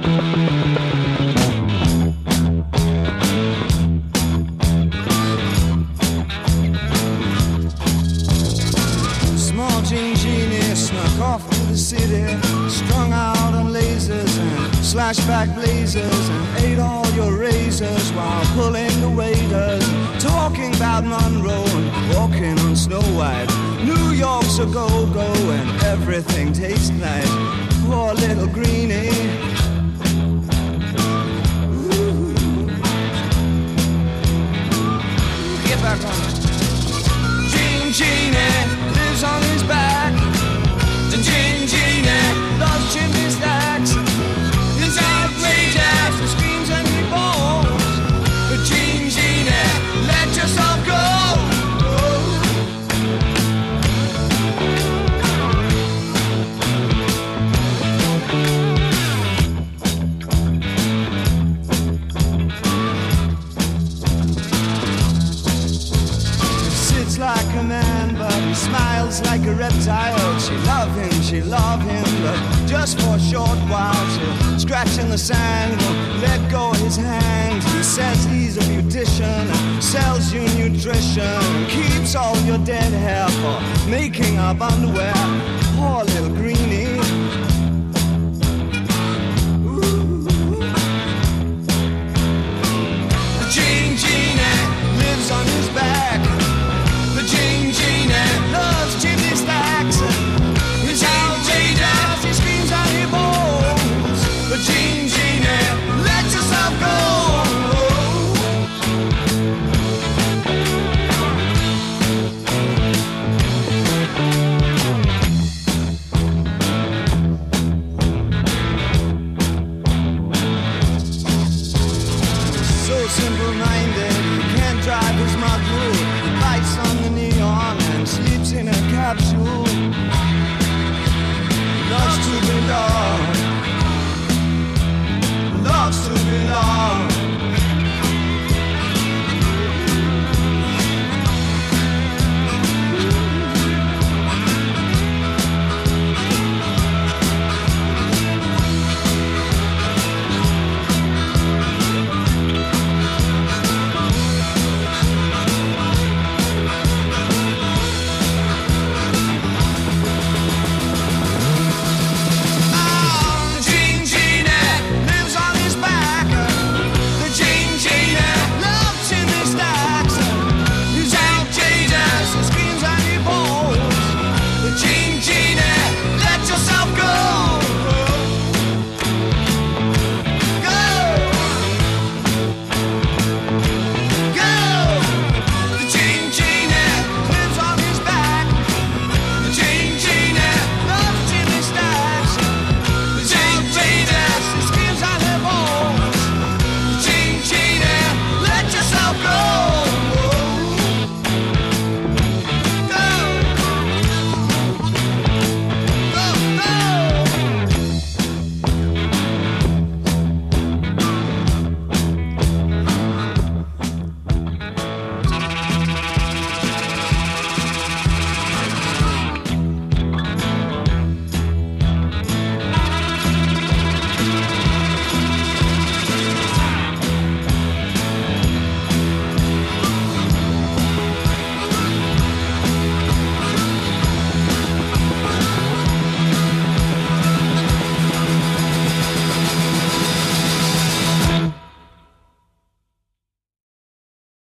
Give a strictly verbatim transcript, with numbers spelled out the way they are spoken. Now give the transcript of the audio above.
Small Jean Genie snuck off to the city, strung out on lasers and slashback blazers, and ate all your razors while pulling the waiters, talking about Monroe and walking on Snow White. New York's a go-go and everything tastes nice. Poor little greenie. Ooh. Get back on it. Jean Genie lives on his back. The Jean Genie loves chimney stacks. It's outrageous, he screams and he bones. But Jean Genie, let yourself go. Like a man, but he smiles like a reptile. She love him, she love him, but just for a short while. She'll scratch in the sand, won't let go of his hand. He says he's a beautician, sells you nutrition, keeps all your dead hair for making up underwear. Poor little green.